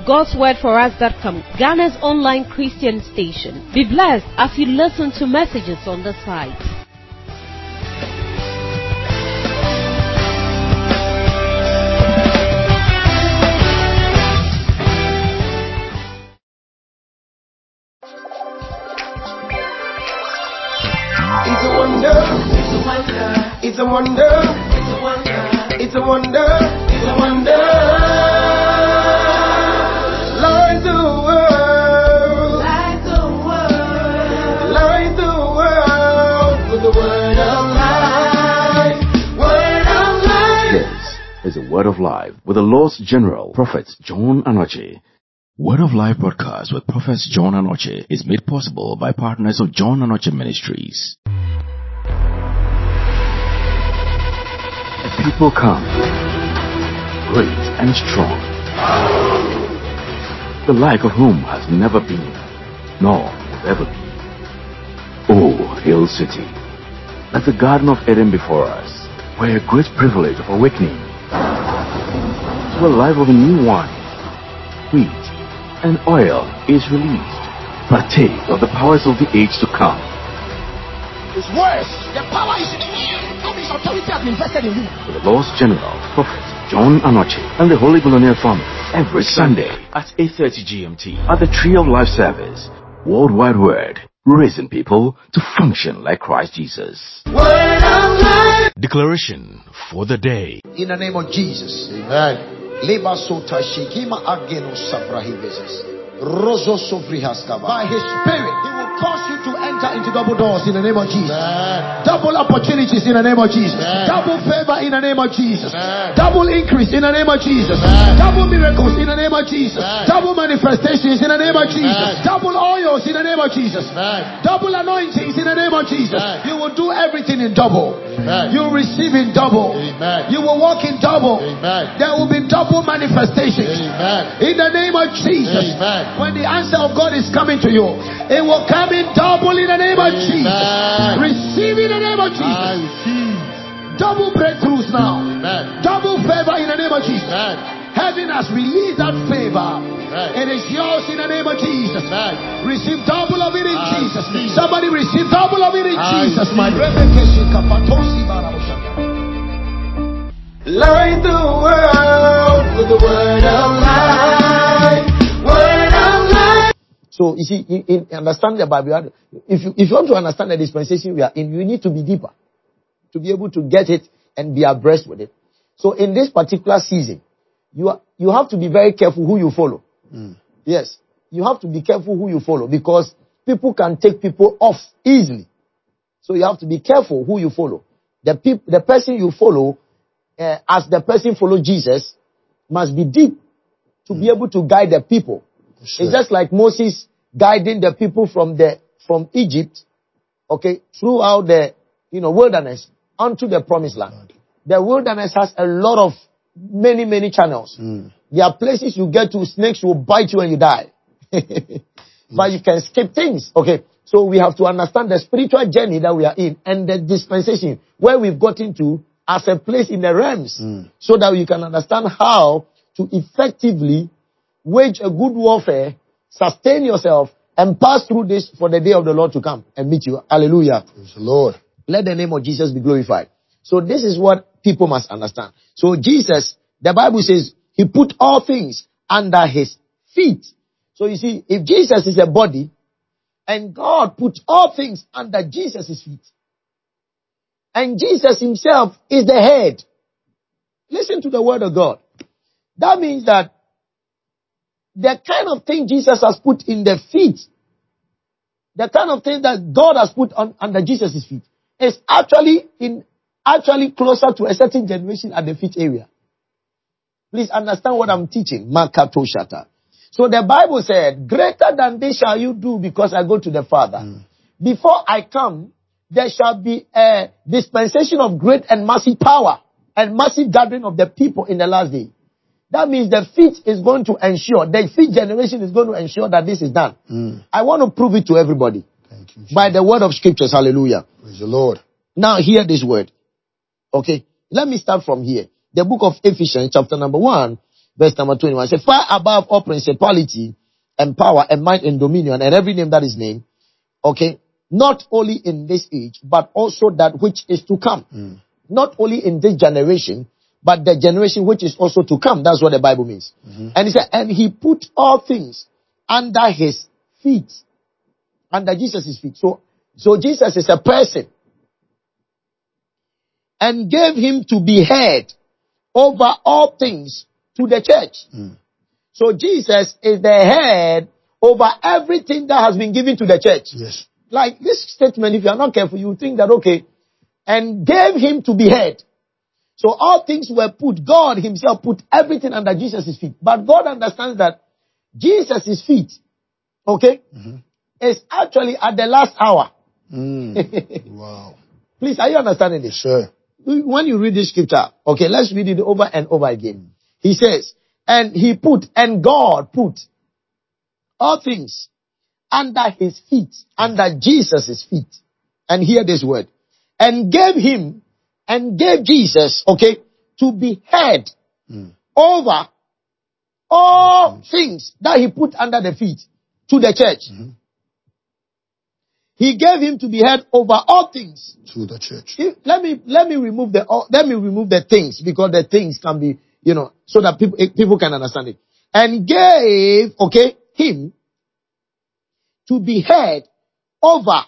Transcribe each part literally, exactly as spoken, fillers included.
of God's Word for Us dot com, Ghana's online Christian station. Be blessed as you listen to messages on the site. It's a wonder, it's a wonder, it's a wonder, it's a wonder, it's a wonder, it's a wonder. Light the world, light the world, light the world with the word of life, word of life. This is a Word of Life with the Lord's General, Prophet John Anoche. Word of Life broadcast with Prophet John Anoche is made possible by partners of John Anoche Ministries. People come, great and strong, the like of whom has never been, nor will ever be. Oh, Hill City, like the Garden of Eden before us, where a great privilege of awakening to a life of new wine, wheat, and oil is released. Partake of the powers of the age to come. It's worse. The power is in you. All this authority has been invested in you. With the Lord's General, Prophet John Anoche, and the Holy Colonial family, every Sunday at eight thirty G M T at the Tree of Life service. Worldwide Word, raising people to function like Christ Jesus. Word of life. Declaration for the day. In the name of Jesus. Amen. Leba sota shikima ageno sabrahiveses. Rozo sofrihaskava. By His Spirit, He will cause you to enter into double doors in the name of Jesus. Amen. Double opportunities in the name of Jesus. Amen. Double favor in the name of Jesus. Amen. Double increase in the name of Jesus. Amen. Double miracles in the name of Jesus. Amen. Double manifestations in the name of Jesus. Amen. Double oils in the name of Jesus. Amen. Double anointings in the name of Jesus. Amen. You will do everything in double. Amen. You will receive in double. Amen. You will walk in double. Amen. There will be double manifestations. Amen. In the name of Jesus. Amen. When the answer of God is coming to you, it will come in double in the name of Amen. Jesus. Receive in the name of Jesus. Double breakthroughs now. Amen. Double favor in the name of Jesus. Amen. Heaven has released that favor. Amen. It is yours in the name of Jesus. Amen. Receive double of it in I Jesus' name. Somebody receive double of it in I Jesus' name. Light the world with the word of life. So, you see, in, in understanding the Bible, if you, if you want to understand the dispensation we are in, you need to be deeper to be able to get it and be abreast with it. So, in this particular season, you are, you have to be very careful who you follow. Mm. Yes, you have to be careful who you follow because people can take people off easily. So, you have to be careful who you follow. The peop, the person you follow, uh, as the person follow Jesus, must be deep to mm. be able to guide the people. Sure. It's just like Moses guiding the people from the from Egypt, okay, throughout the you know wilderness onto the promised land. The wilderness has a lot of many many channels. Mm. There are places you get to, snakes will bite you and you die, but you can skip things. Okay, so we have to understand the spiritual journey that we are in and the dispensation where we've gotten to as a place in the realms, mm. so that we can understand how to effectively wage a good warfare, sustain yourself, and pass through this for the day of the Lord to come and meet you. Hallelujah. Praise the Lord. Let the name of Jesus be glorified. So this is what people must understand. So Jesus, the Bible says, He put all things under His feet. So you see, if Jesus is a body, and God put all things under Jesus' feet, and Jesus Himself is the head. Listen to the word of God. That means that the kind of thing Jesus has put in the feet, the kind of thing that God has put on under Jesus' feet, is actually in actually closer to a certain generation at the feet area. Please understand what I'm teaching. Makato Shata. So the Bible said, greater than this shall you do because I go to the Father. Mm. Before I come, there shall be a dispensation of great and massive power and massive gathering of the people in the last day. That means the feet is going to ensure, the feet generation is going to ensure that this is done. Mm. I want to prove it to everybody. Thank you, by the word of scriptures. Hallelujah. Praise the Lord. Now hear this word. Okay. Let me start from here. The book of Ephesians chapter number one verse number twenty-one. It says, far above all principality and power and might and dominion and every name that is named. Okay. Not only in this age, but also that which is to come. Mm. Not only in this generation, but the generation which is also to come. That's what the Bible means. Mm-hmm. And he said, and he put all things under his feet. Under Jesus' feet. So, so Jesus is a person. And gave him to be head over all things to the church. Mm. So Jesus is the head over everything that has been given to the church. Yes. Like this statement, if you are not careful, you think that, okay, and gave him to be head. So all things were put, God himself put everything under Jesus' feet. But God understands that Jesus' feet, okay, Mm-hmm. is actually at the last hour. Mm. Wow. Please, are you understanding this? Sure. When you read this scripture, okay, let's read it over and over again. He says, and he put, and God put all things under his feet, under Jesus' feet. And hear this word. And gave him, and gave Jesus, okay, to be head Mm. over all things that he put under the feet to the church. Mm-hmm. He gave him to be head over all things. To the church. If- let me, let me remove the, all- let me remove the things because the things can be, you know, so that people, eh, people can understand it. And gave, okay, him to be head over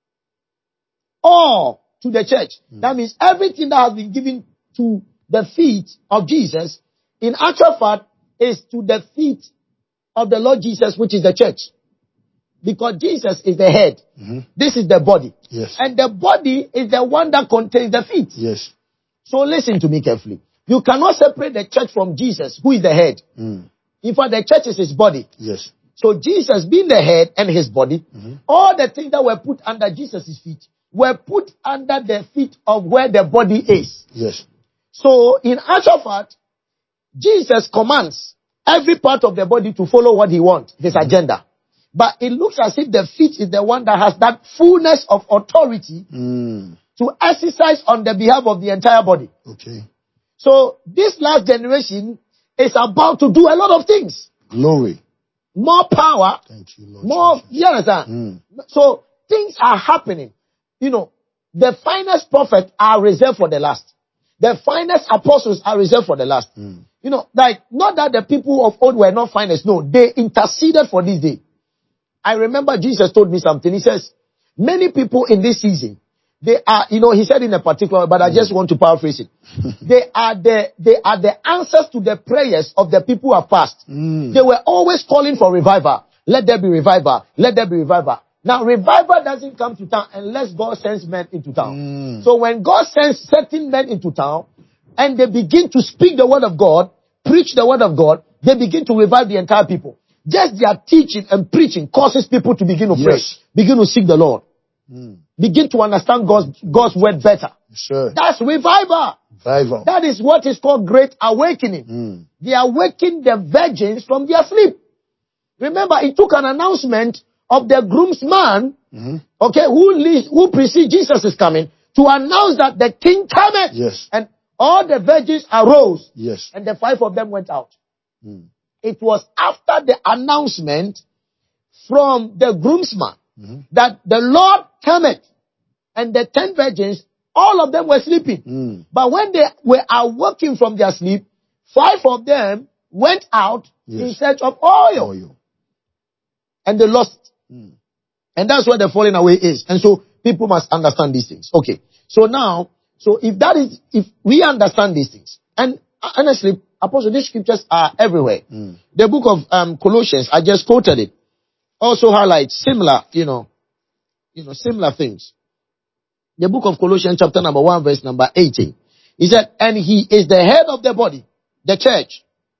all to the church. Mm. That means everything that has been given to the feet of Jesus, in actual fact, is to the feet of the Lord Jesus, which is the church. Because Jesus is the head. Mm-hmm. This is the body. Yes. And the body is the one that contains the feet. Yes. So listen to me carefully. You cannot separate the church from Jesus, who is the head. Mm. In fact, the church is his body. Yes. So Jesus being the head and his body, Mm-hmm. all the things that were put under Jesus' feet were put under the feet of where the body is. Yes. So in actual fact, Jesus commands every part of the body to follow what he wants, his Mm-hmm. agenda. But it looks as if the feet is the one that has that fullness of authority Mm. to exercise on the behalf of the entire body. Okay. So this last generation is about to do a lot of things. Glory. More power, Thank you, Lord. more, Jesus. you understand? Mm. So things are happening. You know, the finest prophets are reserved for the last. The finest apostles are reserved for the last. Mm. You know, like, not that the people of old were not finest. No, they interceded for this day. I remember Jesus told me something. He says, many people in this season, they are, you know, he said in a particular, but I just want to paraphrase it. They are the, they are the answers to the prayers of the people who have passed. Mm. They were always calling for revival. Let there be revival. Let there be revival. Now, revival doesn't come to town unless God sends men into town. Mm. So when God sends certain men into town and they begin to speak the word of God, preach the word of God, they begin to revive the entire people. Just their teaching and preaching causes people to begin to pray, Yes. begin to seek the Lord, Mm. begin to understand God's, God's word better. Sure. That's revival. Revival. That is what is called great awakening. Mm. They awakened the virgins from their sleep. Remember, it took an announcement of the groomsman, Mm-hmm. okay, who leads, who precedes Jesus is coming, to announce that the king cometh. Yes. And all the virgins arose, Yes. and the five of them went out. Mm. It was after the announcement from the groomsman Mm-hmm. that the Lord cometh, and the ten virgins, all of them were sleeping. Mm. But when they were awaking from their sleep, five of them went out Yes. in search of oil, Oil. and they lost it. Mm. And that's where the falling away is. And so people must understand these things. Okay. So now, so if that is, if we understand these things, and honestly, Apostle, these scriptures are everywhere. Mm. The book of um, Colossians, I just quoted it, also highlights similar, you know, you know, similar things. The book of Colossians chapter number one, verse number eighteen. He said, and he is the head of the body, the church.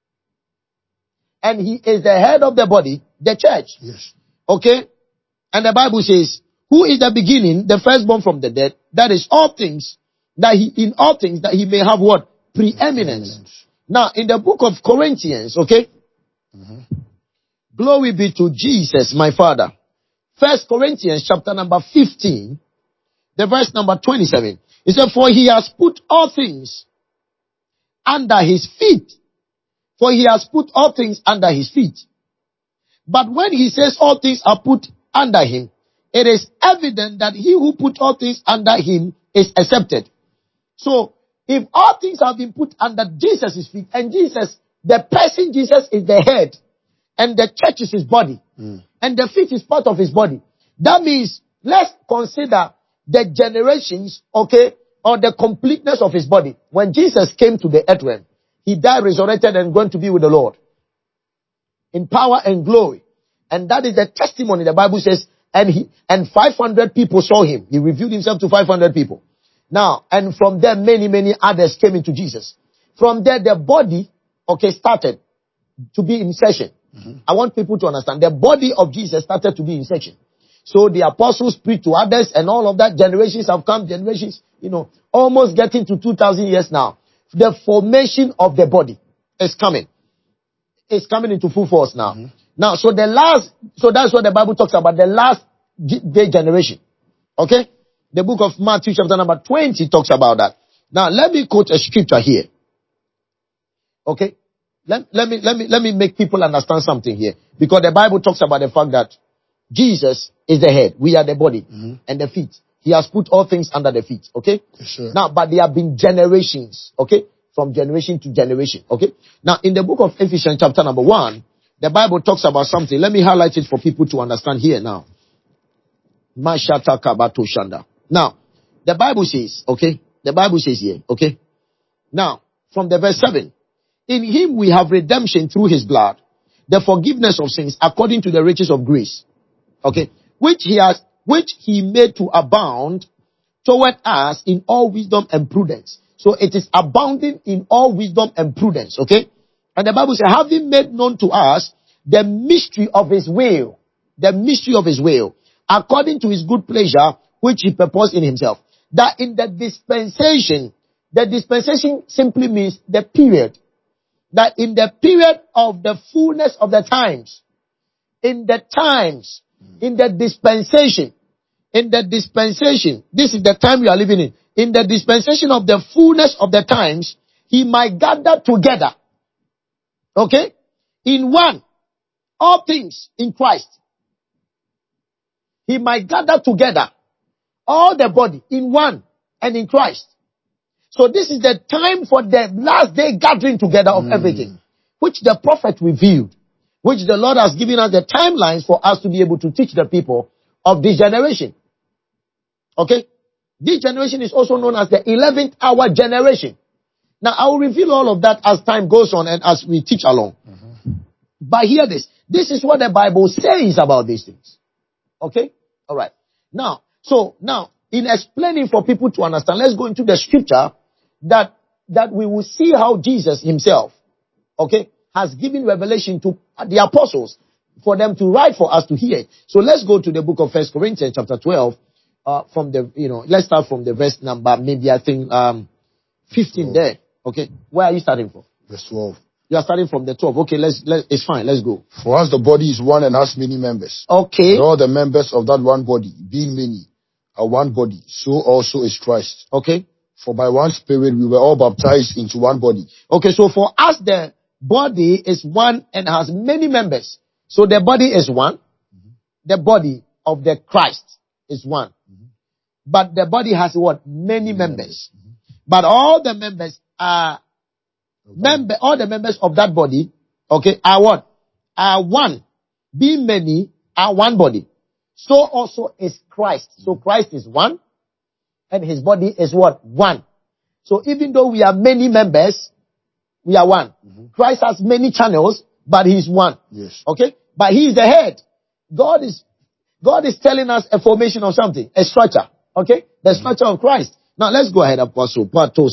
And he is the head of the body, the church. Yes. Okay? And the Bible says, who is the beginning, the firstborn from the dead, that is all things, that he, in all things, that he may have what? Preeminence. Preeminence. Now, in the book of Corinthians, okay? Mm-hmm. Glory be to Jesus, my Father. First Corinthians chapter number fifteen, the verse number twenty-seven. It said, for he has put all things under his feet for he has put all things under his feet. But when he says all things are put under him, it is evident that he who put all things under him is accepted. So, if all things have been put under Jesus' feet, and Jesus, the person Jesus is the head, and the church is his body, mm. and the feet is part of his body, that means, let's consider the generations, okay, or the completeness of his body. When Jesus came to the earth realm, he died, resurrected, and going to be with the Lord in power and glory. And that is the testimony. The Bible says, and he, and five hundred people saw him. He revealed himself to five hundred people. Now, and from there, many, many others came into Jesus. From there, the body, okay, started to be in session. Mm-hmm. I want people to understand. The body of Jesus started to be in session. So the apostles preached to others and all of that. Generations have come, generations, you know, almost getting to two thousand years now. The formation of the body is coming. It's coming into full force now. Mm-hmm. Now, so the last, so that's what the Bible talks about, the last day generation. Okay? The book of Matthew chapter number twenty talks about that. Now, let me quote a scripture here. Okay? Let, let me, let me, let me make people understand something here. Because the Bible talks about the fact that Jesus is the head. We are the body mm-hmm. and the feet. He has put all things under the feet. Okay? Yes, sir. Now, but there have been generations. Okay? From generation to generation. Okay? Now, in the book of Ephesians chapter number one, the Bible talks about something. Let me highlight it for people to understand here now. Mashata kabato shanda. Now, the Bible says, okay? The Bible says here, okay? Now, from the verse seven. In him we have redemption through his blood, the forgiveness of sins according to the riches of grace. Okay? Which he has, which he made to abound toward us in all wisdom and prudence. So it is abounding in all wisdom and prudence. Okay? And the Bible says, having made known to us the mystery of his will, the mystery of his will, according to his good pleasure, which he purposed in himself. That in the dispensation, the dispensation simply means the period. That in the period of the fullness of the times, in the times, in the dispensation, in the dispensation, this is the time we are living in, in the dispensation of the fullness of the times, he might gather together, okay, in one, all things in Christ. He might gather together all the body in one and in Christ. So this is the time for the last day gathering together of mm. everything, which the prophet revealed, which the Lord has given us the timelines for us to be able to teach the people of this generation. Okay? This generation is also known as the eleventh hour generation. Now, I will reveal all of that as time goes on and as we teach along. Mm-hmm. But hear this. This is what the Bible says about these things. Okay? All right. Now, so now, in explaining for people to understand, let's go into the scripture that, that we will see how Jesus himself, okay, has given revelation to the apostles for them to write for us to hear it. So let's go to the book of First Corinthians chapter twelve, uh, from the, you know, let's start from the verse number, maybe I think, um, fifteen twelve. There. Okay. Where are you starting from? Verse twelve. You are starting from the twelve. Okay, let's, let, it's fine. Let's go. For as the body is one and has many members. Okay. And all the members of that one body, being many, are one body, so also is Christ. Okay. For by one Spirit we were all baptized into one body. Okay, so for us the body is one and has many members. So the body is one. Mm-hmm. The body of the Christ is one. Mm-hmm. But the body has what? Many mm-hmm. members. Mm-hmm. But all the members are okay. member. All the members of that body, okay, are what? Are one. Being many are one body. So also is Christ. So Christ is one. And his body is what? One. So even though we are many members, we are one. Mm-hmm. Christ has many channels, but he is one. Yes. Okay? But he is the head. God is, God is telling us a formation of something, a structure. Okay? The mm-hmm. structure of Christ. Now let's go ahead, Apostle.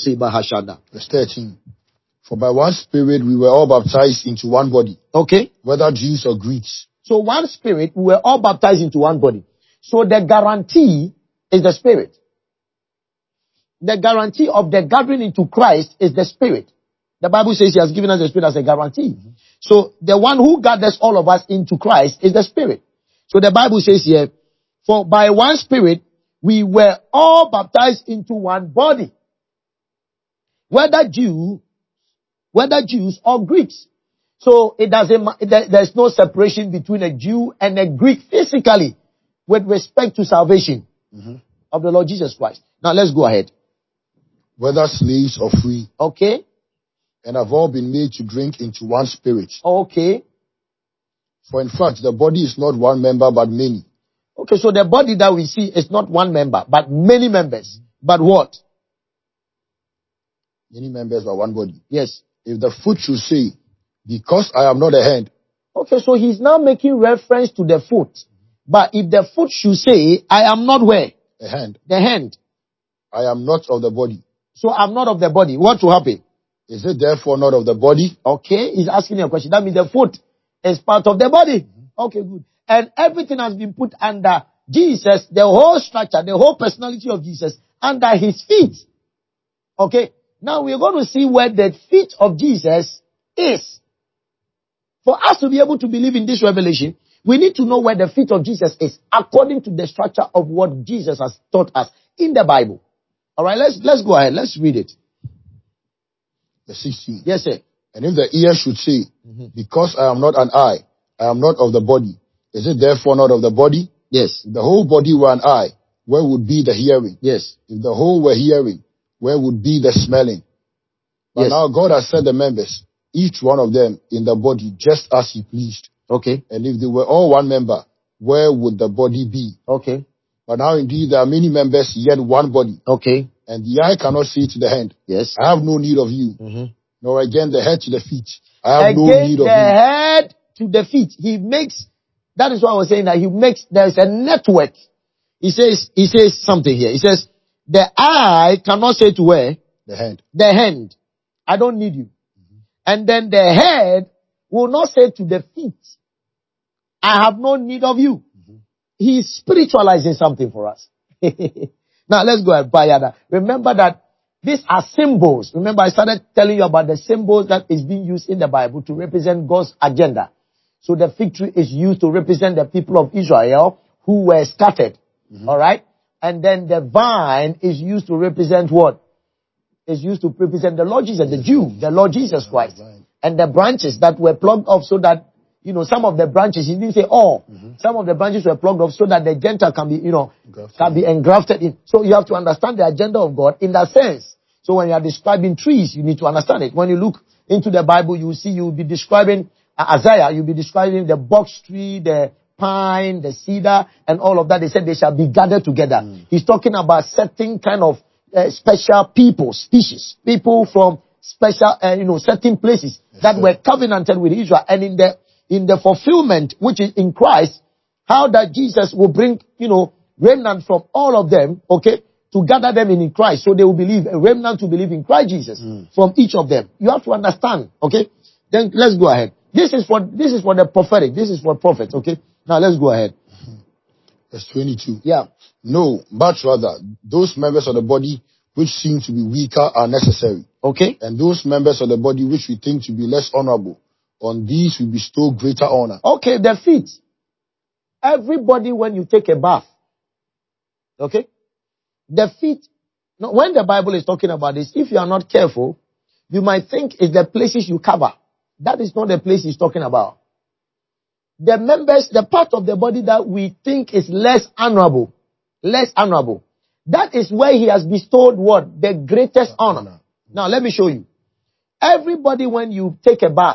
Verse thirteen. For by one Spirit we were all baptized into one body. Okay? Whether Jews or Greeks. So one Spirit, we were all baptized into one body. So the guarantee is the Spirit. The guarantee of the gathering into Christ is the Spirit. The Bible says he has given us the Spirit as a guarantee. Mm-hmm. So the one who gathers all of us into Christ is the Spirit. So the Bible says here, for by one Spirit we were all baptized into one body. Whether Jew, whether Jews or Greeks. So it doesn't, ma- there- there's no separation between a Jew and a Greek physically with respect to salvation of the Lord Jesus Christ. Now let's go ahead. Whether slaves or free, Okay. and have all been made to drink into one spirit. Okay. For in fact, the body is not one member, but many. Okay, so the body that we see is not one member, but many members. But what? Many members, but one body. Yes. If the foot should say, because I am not a hand, Okay, so he's now making reference to the foot. But if the foot should say, I am not where? a hand, The hand. I am not of the body. So I'm not of the body. What will happen? Is it therefore not of the body? Okay, he's asking you a question. That means the foot is part of the body. Okay, good. And everything has been put under Jesus, the whole structure, the whole personality of Jesus, under his feet. Okay, now we're going to see where the feet of Jesus is. For us to be able to believe in this revelation, we need to know where the feet of Jesus is according to the structure of what Jesus has taught us in the Bible. All right, let's let's go ahead. Let's read it. The sixteen. Yes, sir. And if the ear should say, because I am not an eye, I am not of the body, is it therefore not of the body? Yes. If the whole body were an eye, where would be the hearing? Yes. If the whole were hearing, where would be the smelling? But Yes. now God has set the members, each one of them, in the body, just as he pleased. Okay. And if they were all one member, where would the body be? Okay. But now indeed there are many members, yet one body. Okay. And the eye cannot say to the hand, Yes. I have no need of you. Mm-hmm. Nor again the head to the feet, I have no Again, need the of you. head to the feet. He makes, that is why I was saying that he makes, there's a network. He says, he says something here. He says, the eye cannot say to where? The hand. The hand, I don't need you. And then the head will not say to the feet, I have no need of you. He's spiritualizing something for us. Now let's go ahead. Bayada. Remember that these are symbols. Remember I started telling you about the symbols that is being used in the Bible to represent God's agenda. So the fig tree is used to represent the people of Israel who were scattered. Mm-hmm. All right. And then the vine is used to represent what? Is used to represent the Lord Jesus, the Jew, the Lord Jesus Christ. And the branches that were plucked off so that, you know, some of the branches, he didn't say all. Mm-hmm. Some of the branches were plucked off so that the Gentile can be, you know, engrafted. can be engrafted in. So you have to understand the agenda of God in that sense. So when you are describing trees, you need to understand it. When you look into the Bible, you will see you will be describing uh, Isaiah, you'll be describing the box tree, the pine, the cedar, and all of that. They said they shall be gathered together. Mm. He's talking about certain kind of uh, special people, species, people from special, uh, you know, certain places yes, that sir. were covenanted with Israel. And in the in the fulfillment, which is in Christ, how that Jesus will bring, you know, remnant from all of them, okay, to gather them in Christ, so they will believe, a remnant to believe in Christ Jesus mm. from each of them. You have to understand, okay? Then let's go ahead. This is for this is for the prophetic. This is for prophets, okay? Now let's go ahead. Verse twenty-two. Yeah. No, but rather, those members of the body which seem to be weaker are necessary. Okay. And those members of the body which we think to be less honorable, on these we bestow greater honor. Okay, the feet. Everybody, when you take a bath, okay, the feet, no, when the Bible is talking about this, if you are not careful, you might think it's the places you cover. That is not the place he's talking about. The members, the part of the body that we think is less honorable, less honorable, that is where he has bestowed what? The greatest honor. Now let me show you. Everybody, when you take a bath,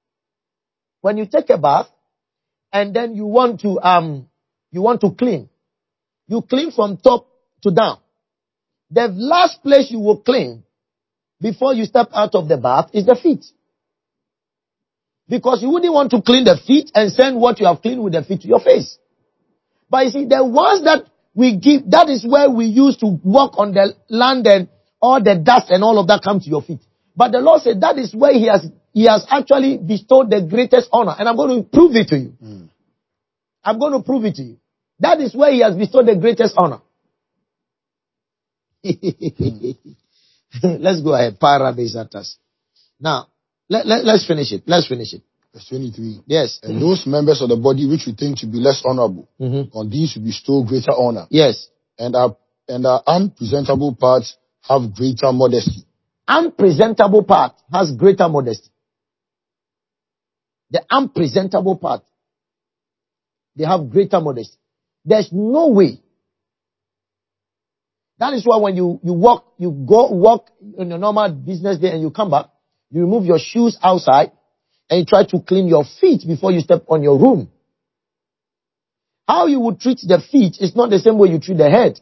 when you take a bath, and then you want to, um, you want to clean, you clean from top to down. The last place you will clean before you step out of the bath is the feet. Because you wouldn't want to clean the feet and send what you have cleaned with the feet to your face. But you see, the ones that we give, that is where we use to walk on the land and all the dust and all of that come to your feet. But the Lord said that is where he has, he has actually bestowed the greatest honor. And I'm going to prove it to you. Mm. I'm going to prove it to you. That is where he has bestowed the greatest honor. Let's go ahead. Parabesatas. Now, let, let, let's finish it. Let's finish it. Verse twenty-three. Yes. And mm-hmm. those members of the body which we think to be less honorable, mm-hmm. on these we bestow greater honor. Yes. And our, and our unpresentable parts have greater modesty. Unpresentable part has greater modesty. the unpresentable part, they have greater modesty. There's no way. That is why when you, you walk, you go walk on your normal business day and you come back, you remove your shoes outside and you try to clean your feet before you step on your room. How you would treat the feet is not the same way you treat the head.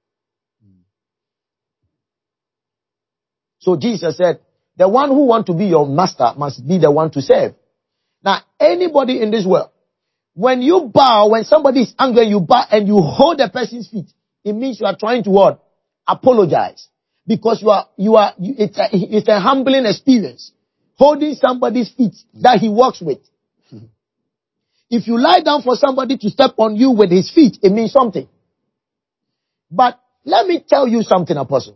So Jesus said, the one who wants to be your master must be the one to serve. Now, anybody in this world, when you bow, when somebody is angry, you bow and you hold the person's feet, it means you are trying to what? Apologize. Because you are, you are, you, it's, a, it's a humbling experience. Holding somebody's feet that he walks with. If you lie down for somebody to step on you with his feet, it means something. But let me tell you something, Apostle.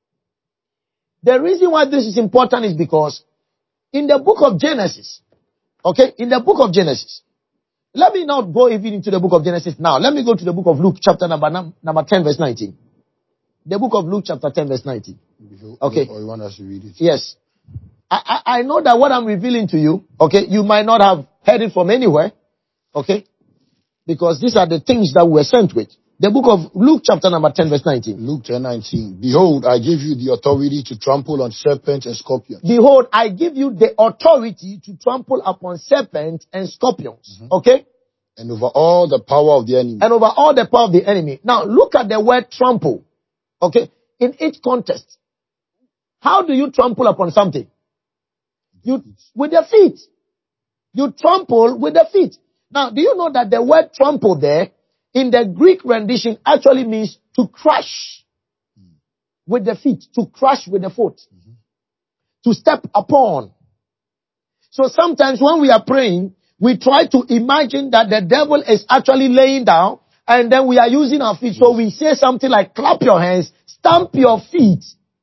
The reason why this is important is because in the book of Genesis, okay, in the book of Genesis, let me not go even into the book of Genesis now. Let me go to the book of Luke, chapter number, number ten, verse nineteen. The book of Luke, chapter ten, verse nineteen. Okay. Or you want us to read it? Yes. I, I, I know that what I'm revealing to you, okay, you might not have heard it from anywhere, okay, because these are the things that we're sent with. The book of Luke, chapter number ten, verse nineteen. Luke ten nineteen. Behold, I give you the authority to trample on serpents and scorpions. Behold, I give you the authority to trample upon serpents and scorpions. Mm-hmm. Okay? And over all the power of the enemy. And over all the power of the enemy. Now, look at the word trample. Okay? In each context. How do you trample upon something? You, with your feet. You trample with the feet. Now, do you know that the word trample there, in the Greek rendition, actually means to crush with the feet, to crush with the foot, mm-hmm. to step upon. So sometimes when we are praying, we try to imagine that the devil is actually laying down and then we are using our feet. So we say something like clap your hands, stamp your feet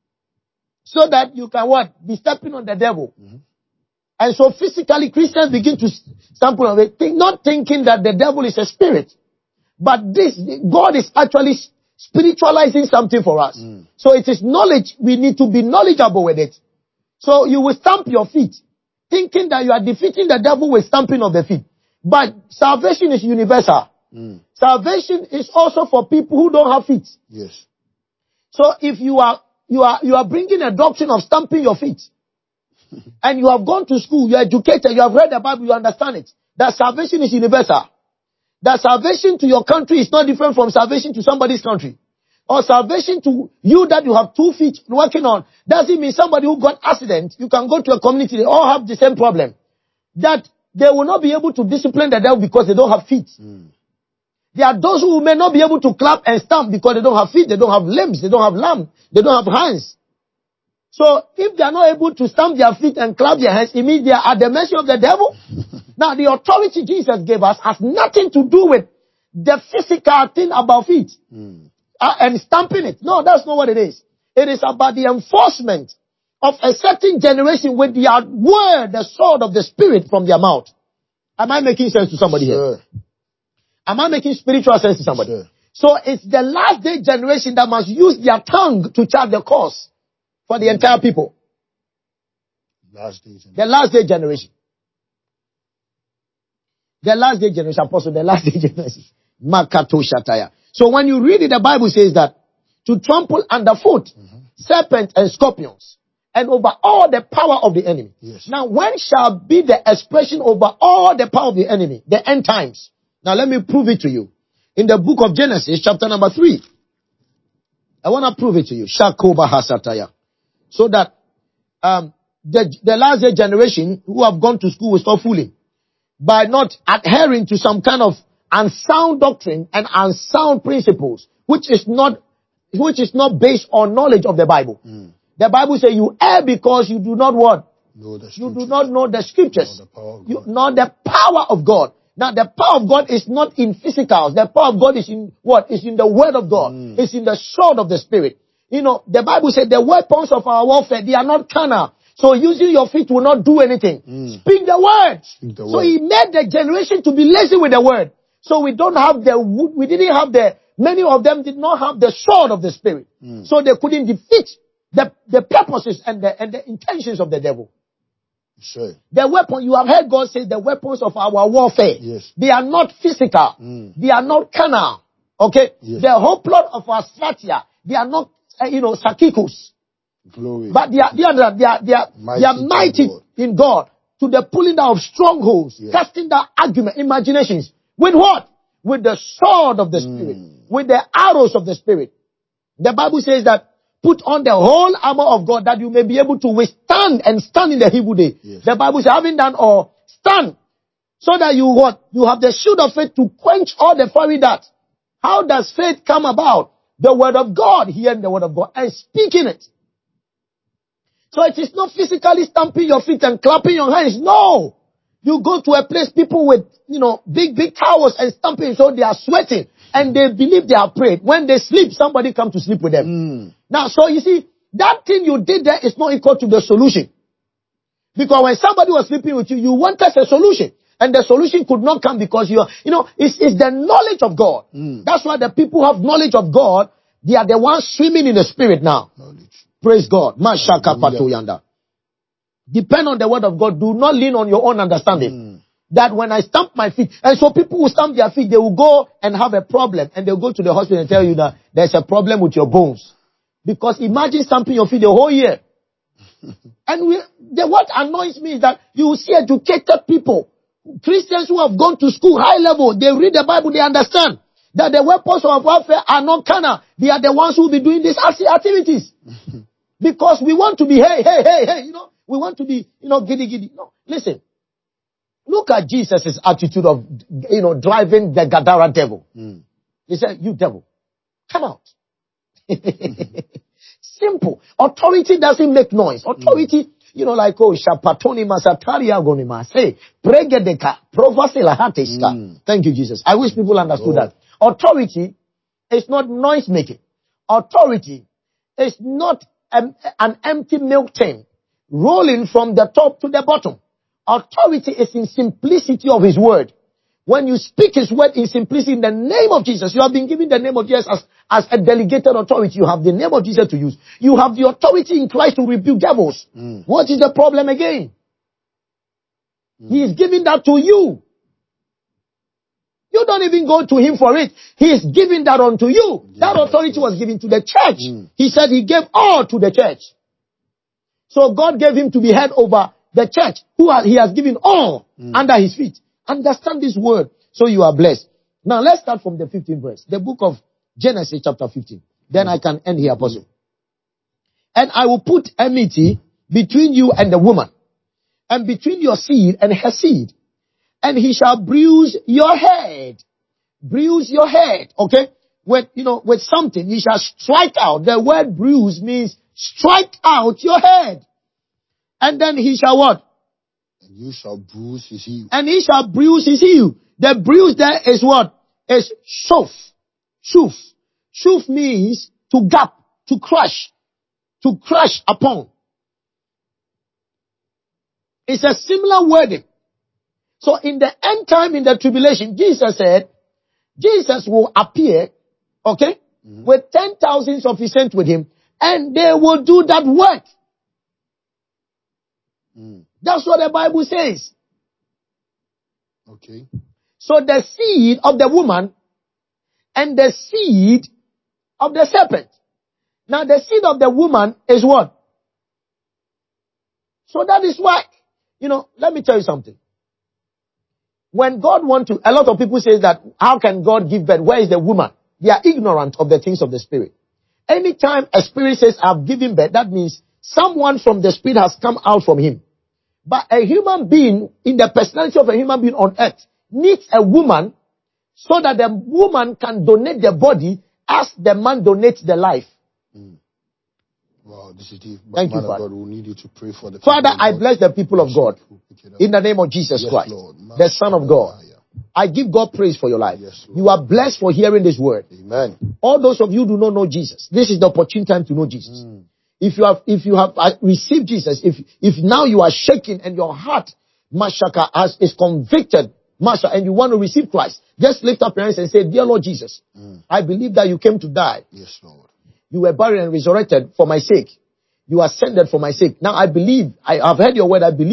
so that you can what? Be stepping on the devil. Mm-hmm. And so physically Christians begin to stamp on it, not thinking that the devil is a spirit. But this, God is actually spiritualizing something for us. Mm. So it is knowledge. We need to be knowledgeable with it. So you will stamp your feet, thinking that you are defeating the devil with stamping of the feet. But salvation is universal. Mm. Salvation is also for people who don't have feet. Yes. So if you are, you are, you are bringing a doctrine of stamping your feet, and you have gone to school, you are educated, you have read the Bible, you understand it, that salvation is universal. That salvation to your country is not different from salvation to somebody's country. Or salvation to you that you have two feet working on. Doesn't mean somebody who got accident, you can go to a community, they all have the same problem. That they will not be able to discipline the devil because they don't have feet. Mm. There are those who may not be able to clap and stamp because they don't have feet, they don't have limbs, they don't have lamb, they don't have hands. So if they are not able to stamp their feet and clap their hands, it means they are at the mercy of the devil. Now, the authority Jesus gave us has nothing to do with the physical thing about feet mm. uh, and stamping it. No, that's not what it is. It is about the enforcement of a certain generation with the word, the sword of the Spirit from their mouth. Am I making sense to somebody sure. here? Am I making spiritual sense to somebody? Sure. So it's the last day generation that must use their tongue to chart the course for the entire people. Last day generation. The last day generation. The last day generation, apostle, the last day generation. Makato Shataya. So when you read it, the Bible says that to trample underfoot mm-hmm. serpents and scorpions and over all the power of the enemy. Yes. Now, when shall be the expression over all the power of the enemy? The end times. Now, let me prove it to you. In the book of Genesis, chapter number three. I want to prove it to you. Shakoba Hasataya. So that um, the, the last day generation who have gone to school will stop fooling. By not adhering to some kind of unsound doctrine and unsound principles, which is not, which is not based on knowledge of the Bible. Mm. The Bible says you err because you do not what? Know the you do not know the scriptures. Know the power of you, God. Know the power of God. Now the power of God is not in physicals. The power of God is in what? Is in the word of God. Mm. It's in the sword of the Spirit. You know, the Bible said the weapons of our warfare, they are not carnal. So using your feet will not do anything. Mm. Speak the word. Speak the so word. he made the generation to be lazy with the word. So we don't have the, we didn't have the, many of them did not have the sword of the Spirit. Mm. So they couldn't defeat the, the purposes and the, and the intentions of the devil. Sure. The weapon, you have heard God say the weapons of our warfare. Yes. They are not physical. Mm. They are not carnal. Okay? Yes. The whole plot of our strategy, they are not, uh, you know, psychicals. Glory. But they are, they are, they are, they are, Mighty they are mighty God. in God to the pulling down of strongholds, Yes. casting down argument, imaginations. With what? With the sword of the Spirit. Mm. With the arrows of the Spirit. The Bible says that put on the whole armor of God that you may be able to withstand and stand in the evil day. Yes. The Bible says having done all, stand. So that you what? You have the shield of faith to quench all the fiery darts. How does faith come about? The word of God, hearing the word of God and speaking it. So it is not physically stamping your feet and clapping your hands. No. You go to a place, people with, you know, big, big towels and stamping, so they are sweating and they believe they are prayed. When they sleep, somebody come to sleep with them. Mm. Now, so you see, that thing you did there is not equal to the solution. Because when somebody was sleeping with you, you wanted a solution. And the solution could not come because you are, you know, it's, it's the knowledge of God. Mm. That's why the people who have knowledge of God, they are the ones swimming in the Spirit now. Knowledge. Praise God. Mashaka patoyanda. Depend on the word of God. Do not lean on your own understanding. Mm. That when I stamp my feet, and so people will stamp their feet, they will go and have a problem, and they'll go to the hospital and tell you that there's a problem with your bones. Because imagine stamping your feet the whole year. And we, the, what annoys me is that you will see educated people, Christians who have gone to school, high level, they read the Bible, they understand that the weapons of warfare are not carnal. They are the ones who will be doing these activities. Because we want to be, hey, hey, hey, hey, you know, we want to be, you know, giddy, giddy. No, listen. Look at Jesus' attitude of, you know, driving the Gadara devil. Mm. He said, you devil, come out. Simple. Authority doesn't make noise. Authority, mm. you know, like, oh, Shapatoni Masataria Gonima. Say, Pregedeka, Provasila Hateska. Thank you, Jesus. I wish people understood oh. that. Authority is not noise making. Authority is not um, an empty milk tin rolling from the top to the bottom. Authority is in simplicity of his word. When you speak his word in simplicity in the name of Jesus, you have been given the name of Jesus as, as a delegated authority. You have the name of Jesus to use. You have the authority in Christ to rebuke devils. Mm. What is the problem again? Mm. He is giving that to you. You don't even go to him for it. He is giving that unto you. Yeah, that authority was given to the church. Mm. He said he gave all to the church. So God gave him to be head over the church, who are, he has given all mm. under his feet. Understand this word, so you are blessed. Now let's start from the fifteenth verse. The book of Genesis chapter fifteen. Then mm. I can end here, Apostle. Mm. And I will put enmity between you and the woman, and between your seed and her seed. And he shall bruise your head. Bruise your head, okay? With, you know, with something, he shall strike out. The word bruise means strike out your head. And then he shall what? And you shall bruise his heel. And he shall bruise his heel. The bruise there is what? Is shuf. Shuf. Shuf means to gap, to crush, to crush upon. It's a similar wording. So in the end time, in the tribulation, Jesus said, Jesus will appear, okay, mm-hmm. with ten thousands of his saints with him, and they will do that work. Mm. That's what the Bible says. Okay. So the seed of the woman and the seed of the serpent. Now the seed of the woman is what? So that is why, you know, let me tell you something. When God wants to, a lot of people say that, how can God give birth? Where is the woman? They are ignorant of the things of the spirit. Anytime a spirit says, I've given birth, that means someone from the spirit has come out from him. But a human being, in the personality of a human being on earth, needs a woman so that the woman can donate the body as the man donates the life. Mm. Wow, this is deep. Thank man you, Father. God, we need you to pray for the Father, I bless the people of God in the name of Jesus yes, Christ, Lord. the Son of God. I give God praise for your life. Yes, you are blessed for hearing this word. Amen. All those of you who do not know Jesus, this is the opportune time to know Jesus. Mm. If you have, if you have received Jesus, if, if now you are shaking and your heart, Mashaka, has, is convicted, Masha, and you want to receive Christ, just lift up your hands and say, Dear Lord Jesus, mm. I believe that you came to die. Yes, Lord. You were buried and resurrected for my sake. You ascended for my sake. Now I believe, I have heard your word, I believe.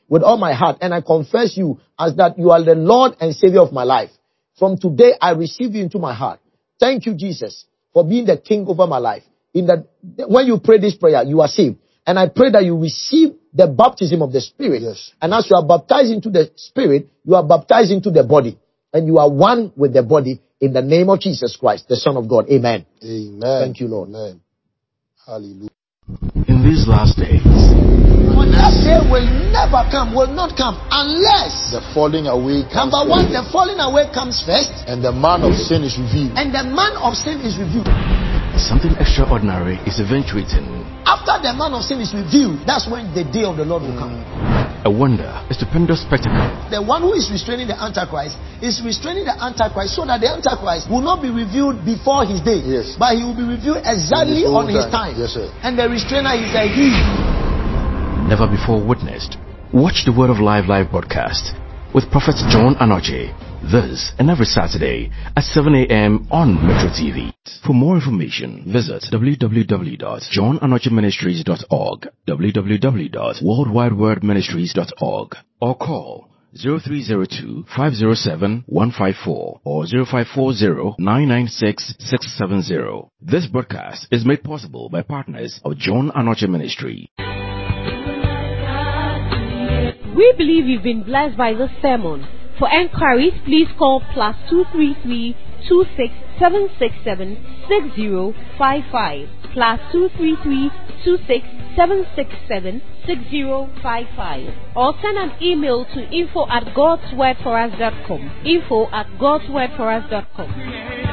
with all my heart, and I confess you as that you are the Lord and Savior of my life. From today, I receive you into my heart. Thank you, Jesus, for being the King over my life. In that, when you pray this prayer, you are saved. And I pray that you receive the baptism of the Spirit. Yes. And as you are baptized into the Spirit, you are baptized into the body. And you are one with the body in the name of Jesus Christ, the Son of God. Amen. Amen. Thank you, Lord. Amen. Hallelujah. In these last days, But that day will never come, will not come, unless The falling away comes number one, first, the falling away comes first, and the man of sin is revealed. and the man of sin is revealed. something extraordinary is eventuating. After the man of sin is revealed, that's when the day of the Lord will come. A wonder, a stupendous spectacle. The one who is restraining the Antichrist is restraining the Antichrist so that the Antichrist will not be revealed before his day, Yes. but he will be revealed exactly In his on own his time. time. Yes, sir. And the restrainer is a he. Never before witnessed. Watch the Word of Life live broadcast with Prophet John Anoche. This and every Saturday at seven a.m. on Metro T V. For more information, visit w w w dot john anoche ministries dot org, w w w dot world wide word ministries dot org, or call zero three zero two, five zero seven, one five four or zero five four zero, nine nine six, six seven zero. This broadcast is made possible by partners of John Anoche Ministry. We believe you've been blessed by this sermon. For enquiries, please call plus two three three two six seven six seven six zero five five plus two three three two six seven six seven six zero five five, or send an email to info at godswordforus dot com. Info at godswordforus dot com.